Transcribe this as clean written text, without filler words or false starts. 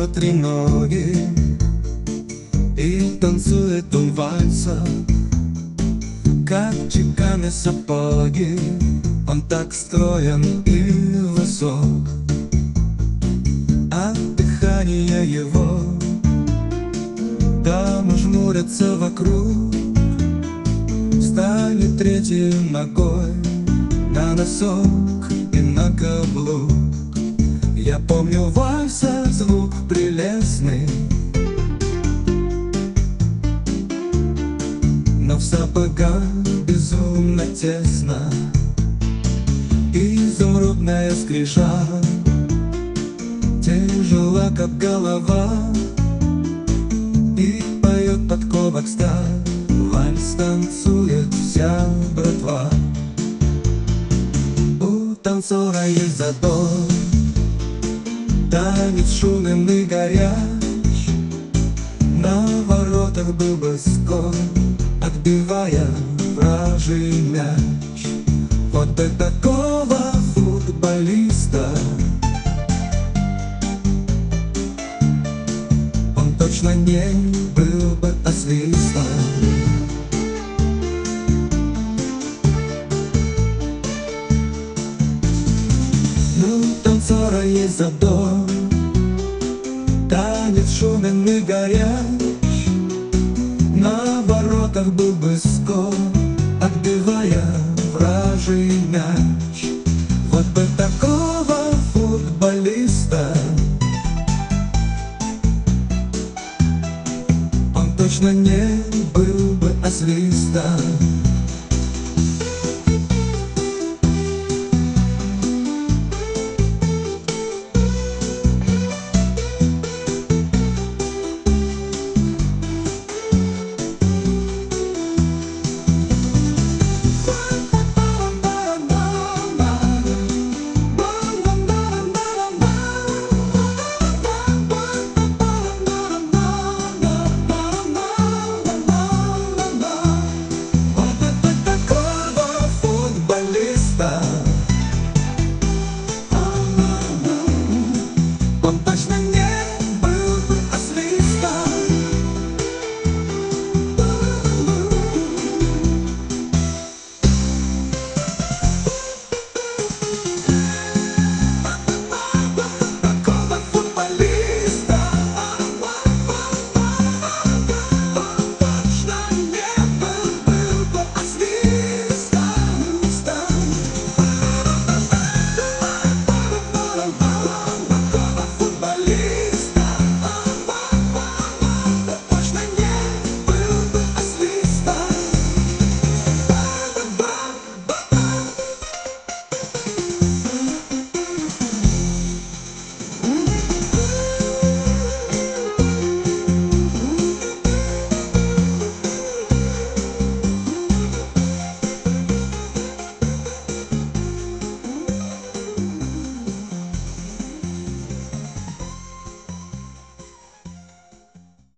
три ноги, и танцует он вальса, как чеканы сапоги. Он так строен и высок, а дыхание его дамы жмурятся вокруг. Станет третьей ногой на носок и на каблук. Я помню вальса звук прелестный, но в сапогах безумно тесно. Изумрудная скрижа тяжела, как голова, и поет подковок сталь. Вальс танцует вся братва. У танцора есть задор, танец шумен и горяч. На воротах был бы скор, отбивая вражий мяч. Вот бы такого футболиста он точно не был бы ассистом. Но у танцора есть задор, танец шумен и горяч. На воротах был бы скор, отбивая вражий мяч. Вот бы такого футболиста он точно не был бы ассистом.